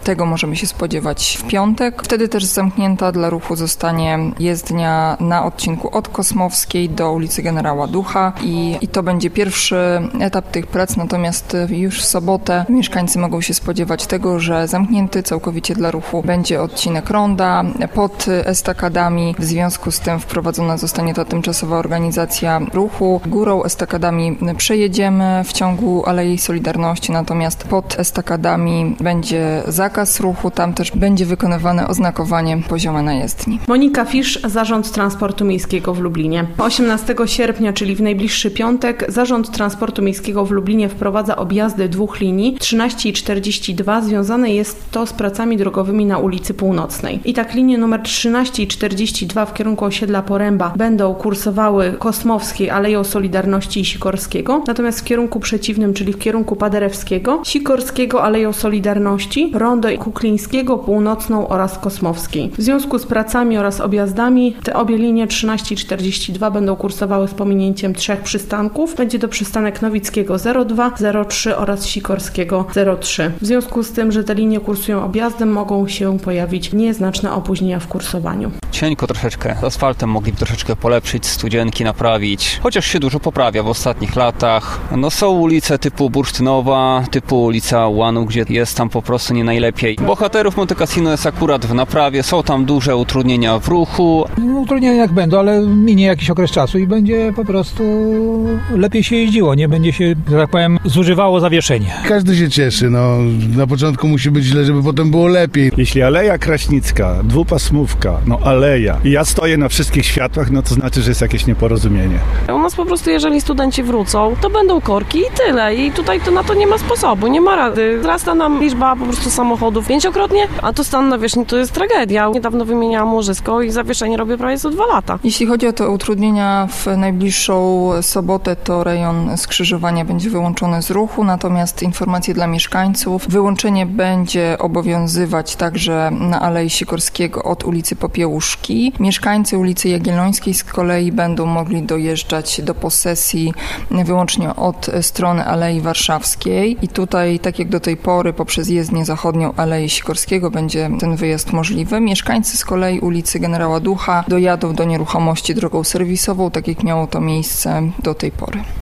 Tego możemy się spodziewać w piątek. Wtedy też zamknięta dla ruchu zostanie jezdnia na odcinku od Kosmowskiej do ulicy Generała Ducha i to będzie pierwszy etap tych prac, natomiast już w sobotę mieszkańcy mogą się spodziewać tego, że zamknięty całkowicie dla ruchu będzie odcinek ronda pod estakadami. W związku z tym wprowadzona zostanie ta tymczasowa organizacja ruchu. Górą estakadami przejedziemy w ciągu Alei Solidarności, natomiast pod estakadami będzie zakaz ruchu. Tam też będzie wykonywane oznakowanie poziome na jezdni. Monika Fisz, Zarząd Transportu Miejskiego w Lublinie. 18 sierpnia, czyli w najbliższy piątek, Zarząd Transportu Miejskiego w Lublinie wprowadza objazdy 2 linii 13 i 42. Związane jest to z pracami drogowymi na ulicy Północnej. I tak linie numer 13 i 42 w kierunku osiedla Poręba będą kursowały Kosmowskiej, Aleją Solidarności i Sikorskiego, natomiast w kierunku przeciwnym, czyli w kierunku Paderewskiego, Sikorskiego, Aleją Solidarności, Rondo Kuklińskiego, Północną oraz Kosmowskiej. W związku z pracami oraz objazdami te obie linie 13 i 42 będą kursowały z pominięciem 3 przystanków. Będzie to przystanek Nowickiego 02, 03 oraz Sikorskiego 03. W związku z tym, że te linie kursują objazdem, mogą się pojawić nieznaczne opóźnienia w kursowaniu. Cienko troszeczkę. Z asfaltem mogliby troszeczkę polepszyć, studzienki naprawić, chociaż się dużo poprawia w ostatnich latach. Są ulice typu Bursztynowa, typu ulica Łanu, gdzie jest tam po prostu nie najlepiej. Bohaterów Monte Cassino jest akurat w naprawie, są tam duże utrudnienia w ruchu. Utrudnienia jak będą, ale minie jakiś okres czasu i będzie po prostu lepiej się jeździło, nie będzie się, że tak powiem, zużywało zawieszenie. Każdy się cieszy, na początku musi być źle, żeby potem było lepiej. Jeśli Aleja Kraśnicka, dwupasmówka, aleja i ja stoję na wszystkich światłach, to znaczy, że jest jakieś nieporozumienie. U nas po prostu, jeżeli studenci wrócą, to będą korki i tyle. I tutaj to na to nie ma sposobu, nie ma rady. Wzrasta nam liczba po prostu samochodów 5-krotnie, a to stan nawierzchni to jest tragedia. Niedawno wymieniałam łożysko i zawieszenie robię prawie co 2 lata. Jeśli chodzi o te utrudnienia w najbliższą sobotę, to rejon skrzyżowania będzie wyłączony z ruchu, natomiast informacje dla mieszkańców. Wyłączenie będzie obowiązywać także na Alei Sikorskiego od ulicy Popiełuszki. Mieszkańcy ulicy Jagiellońskiej z kolei będą mogli dojeżdżać do posesji wyłącznie od strony Alei Warszawskiej i tutaj, tak jak do tej pory, poprzez jezdnię zachodnią Alei Sikorskiego będzie ten wyjazd możliwy. Mieszkańcy z kolei ulicy Generała Ducha dojadą do nieruchomości drogą serwisową, tak jak miało to miejsce do tej pory.